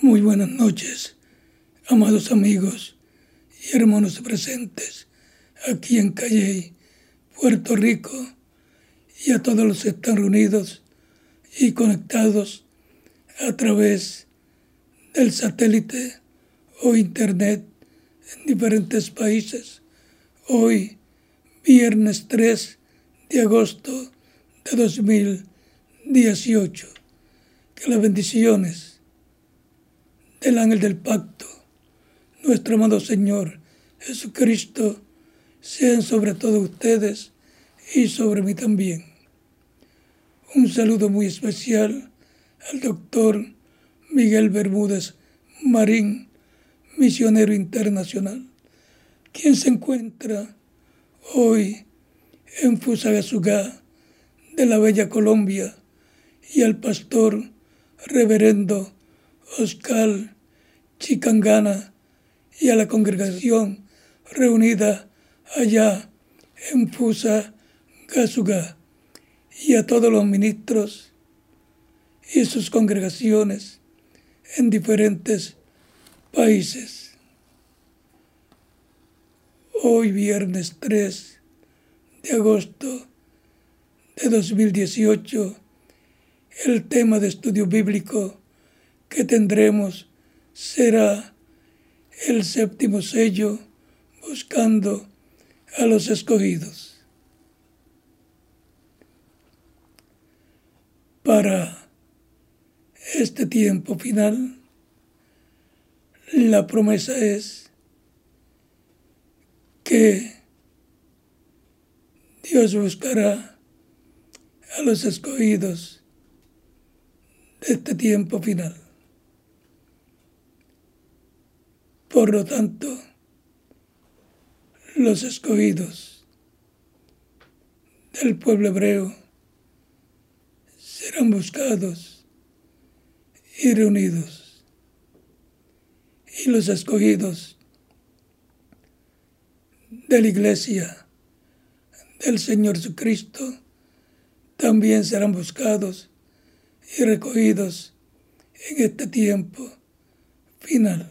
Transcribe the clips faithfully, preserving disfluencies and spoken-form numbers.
Muy buenas noches, amados amigos y hermanos presentes aquí en Calley, Puerto Rico, y a todos los que están reunidos y conectados a través del satélite o internet en diferentes países. Hoy, viernes tres de agosto de dos mil dieciocho. Que las bendiciones del ángel del pacto, nuestro amado Señor Jesucristo, sean sobre todos ustedes y sobre mí también. Un saludo muy especial al doctor Miguel Bermúdez Marín, misionero internacional, quien se encuentra hoy en Fusagasugá de la bella Colombia, y al pastor reverendo Oscar Chicangana y a la congregación reunida allá en Fusagasugá, y a todos los ministros y sus congregaciones en diferentes países. Hoy, viernes tres de agosto de dos mil dieciocho, el tema de estudio bíblico que tendremos será el séptimo sello, buscando a los escogidos. Para este tiempo final, la promesa es que Dios buscará a los escogidos de este tiempo final. Por lo tanto, los escogidos del pueblo hebreo serán buscados y reunidos, y los escogidos de la iglesia del Señor Jesucristo también serán buscados y recogidos en este tiempo final.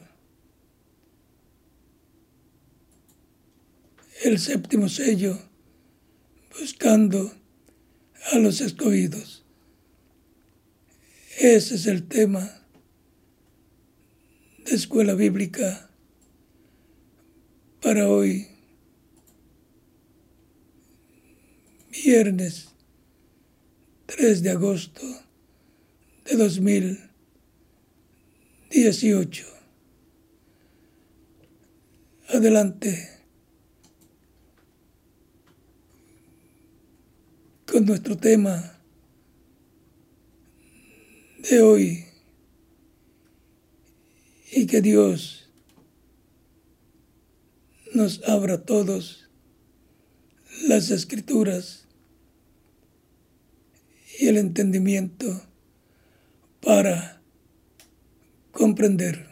El séptimo sello, buscando a los escogidos. Ese es el tema de Escuela Bíblica para hoy, viernes tres de agosto de dos mil dieciocho. Adelante con nuestro tema de hoy, y que Dios nos abra a todos las escrituras y el entendimiento para comprender.